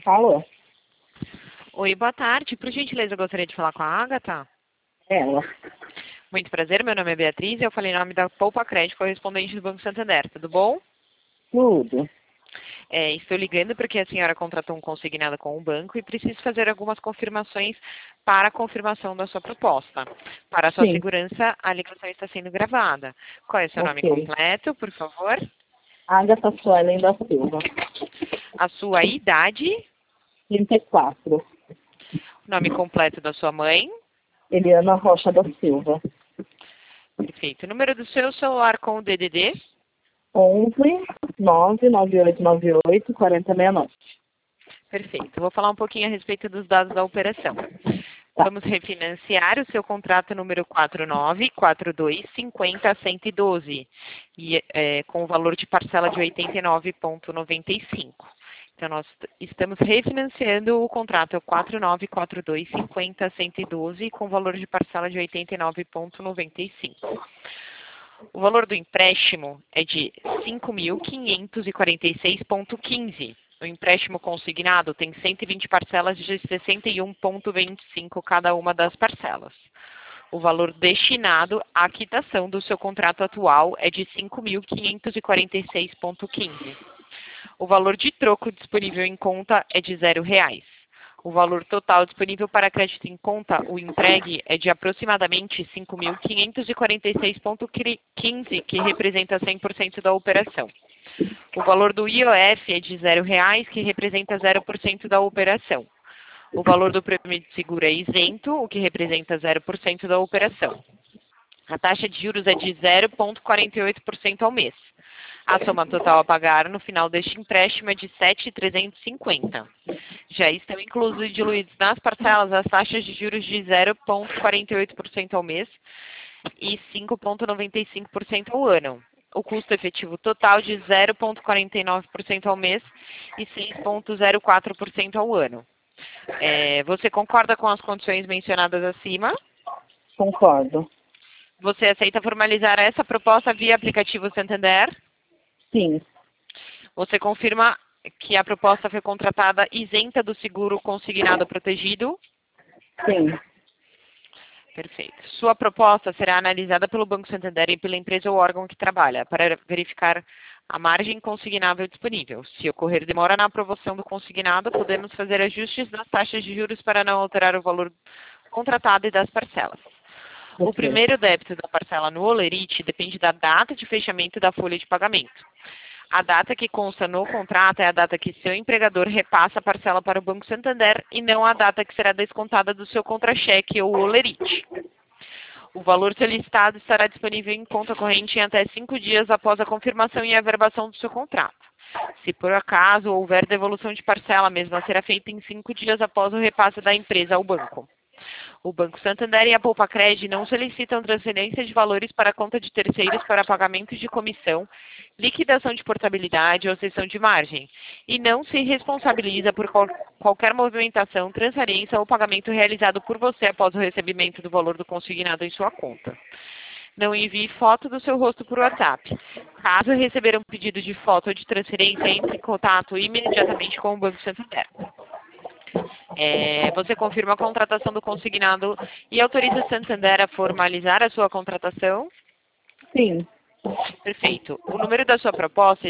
Alô? Oi, boa tarde. Por gentileza, eu gostaria de falar com a Agatha. Ela. Muito prazer, meu nome é Beatriz e eu falei em nome da Poupa Crédito, correspondente do Banco Santander. Tudo bom? Tudo. Estou ligando porque a senhora contratou um consignado com o banco e preciso fazer algumas confirmações para a confirmação da sua proposta. Para a sua Sim, segurança, a ligação está sendo gravada. Qual é o seu nome ok. completo, por favor? Agatha Suelen da Silva. A sua idade, 34. nome completo da sua mãe. Eliana Rocha da Silva. Perfeito. Número do seu celular com o DDD. 11 99898 4069. Perfeito. Vou falar um pouquinho a respeito dos dados da operação. Tá. Vamos refinanciar o seu contrato número 494250-112, com o valor de parcela de 89,95. Então, nós estamos refinanciando o contrato 494250-112 com valor de parcela de 89,95. O valor do empréstimo é de 5.546,15. O empréstimo consignado tem 120 parcelas de 61,25 cada uma das parcelas. O valor destinado à quitação do seu contrato atual é de 5.546,15. O valor de troco disponível em conta é de R$0. O valor total disponível para crédito em conta, o entregue, é de aproximadamente 5.546,15, que representa 100% da operação. O valor do IOF é de R$0, que representa 0% da operação. O valor do prêmio de seguro é isento, o que representa 0% da operação. A taxa de juros é de 0,48% ao mês. A soma total a pagar no final deste empréstimo é de 7.350. Já estão inclusos e diluídos nas parcelas as taxas de juros de 0,48% ao mês e 5,95% ao ano. O custo efetivo total de 0,49% ao mês e 6,04% ao ano. Você concorda com as condições mencionadas acima? Concordo. Você aceita formalizar essa proposta via aplicativo Santander? Sim, Você confirma que a proposta foi contratada isenta do seguro consignado protegido? sim. Perfeito. Sua proposta será analisada pelo Banco Santander e pela empresa ou órgão que trabalha, para verificar a margem consignável disponível. Se ocorrer demora na aprovação do consignado, podemos fazer ajustes nas taxas de juros para não alterar o valor contratado e das parcelas. O Ok. primeiro débito da parcela no Olerite depende da data de fechamento da folha de pagamento. A data que consta no contrato é a data que seu empregador repassa a parcela para o Banco Santander e não a data que será descontada do seu contra-cheque ou Olerite. O valor solicitado estará disponível em conta corrente em até 5 dias após a confirmação e averbação do seu contrato. Se por acaso houver devolução de parcela, a mesma será feita em 5 dias após o repasse da empresa ao banco. O Banco Santander e a Poupa Crédito não solicitam transferência de valores para a conta de terceiros para pagamento de comissão, liquidação de portabilidade ou cessão de margem, e não se responsabiliza por qualquer movimentação, transferência ou pagamento realizado por você após o recebimento do valor do consignado em sua conta. Não envie foto do seu rosto por WhatsApp. Caso receber um pedido de foto ou de transferência, entre em contato imediatamente com o Banco Santander. Você confirma a contratação do consignado e autoriza o Santander a formalizar a sua contratação? Sim. Perfeito. O número da sua proposta é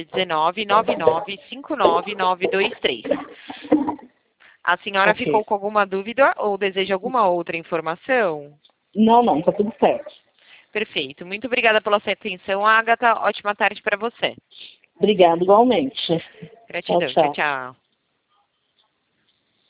199959923. A senhora Ok. ficou com alguma dúvida ou deseja alguma outra informação? Não, tá tudo certo. Perfeito. Muito obrigada pela sua atenção, Agatha. Ótima tarde para você. Obrigada igualmente. Tchau, Gratidão. Tchau, tchau. tchau.